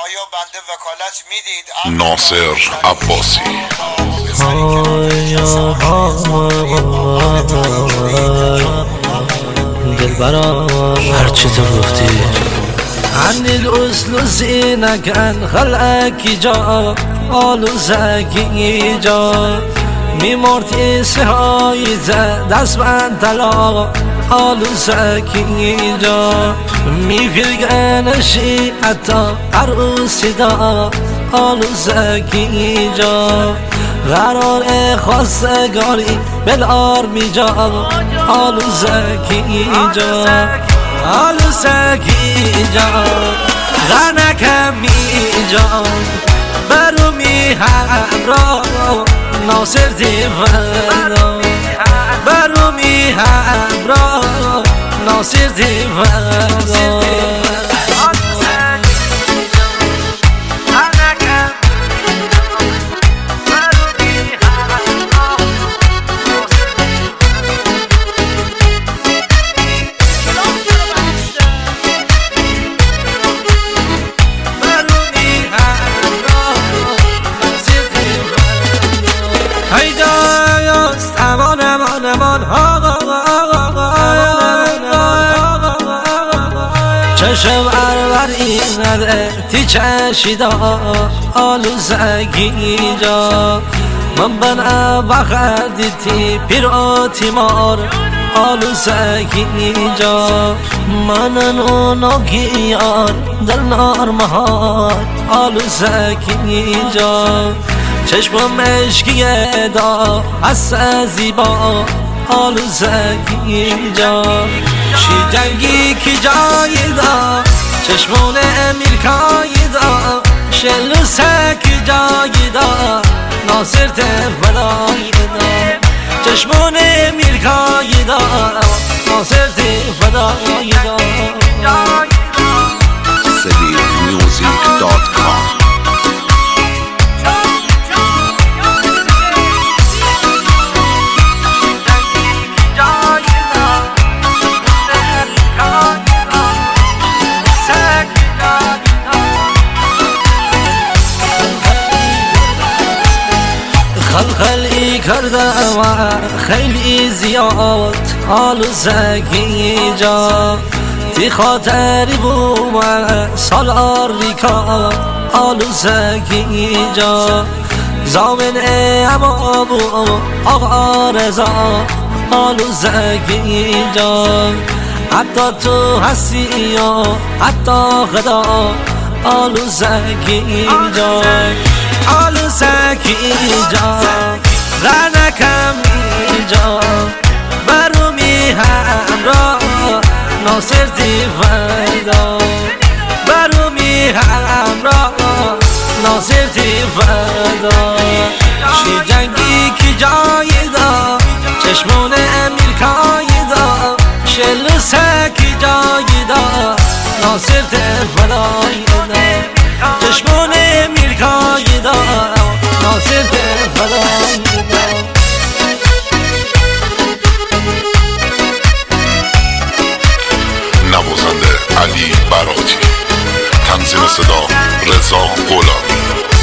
آیا بنده وکالت میدید؟ ناصر عباسی. دلبرا هرچی تو گفتی عنی الاسل زینکن خلقی جا آلو زکی جا میمرد ایسهای دست من طلا آلو زکی جا میفرگنشی حتی عروسی دا آلو زکی جا قرار خواستگاری بلار می جا آلو زکی جا آلو زکی جا غنکم می جا برو می همراه ناصر دیوان برو می همراه ناصر دیوان هیدایست امان امان امان چشم ارور اینده تی چشیدا آلو زگی جا من بنا بخردی تی پیرو تیمار آلو زگی جا منن اونو گیار در نار مهار آلو زگی جا چشمم عشقیه دا حس زیبا آلو زکی جا شی جنگی کی جایی دا چشمون امیرکایی دا شلو سکی جایی دا ناصر تفدایی دا چشمون امیرکایی دا ناصر تفدایی دا SaveMusic.com. خلقی کرده و خیلی زیاد آلو زکی جا تی خاطری بوم سالار ریکا آلو زکی جا زامن اما بو آقا رضا آلو زکی جا حتی تو هستی یا حتی خدا آلو زکی جا آلو زکی جا غنکم اینجا برو می همراه ناصر دیوان برو می همراه ناصر دیوان شی جنگی کی جایی دا چشمون امیرکایی دا شلو سکی جایی دا ناصر دیوان چشمون امیرکایی دا ناصر دیوان نوازنده علی براتی، تنظیم صدا رضا غلامی.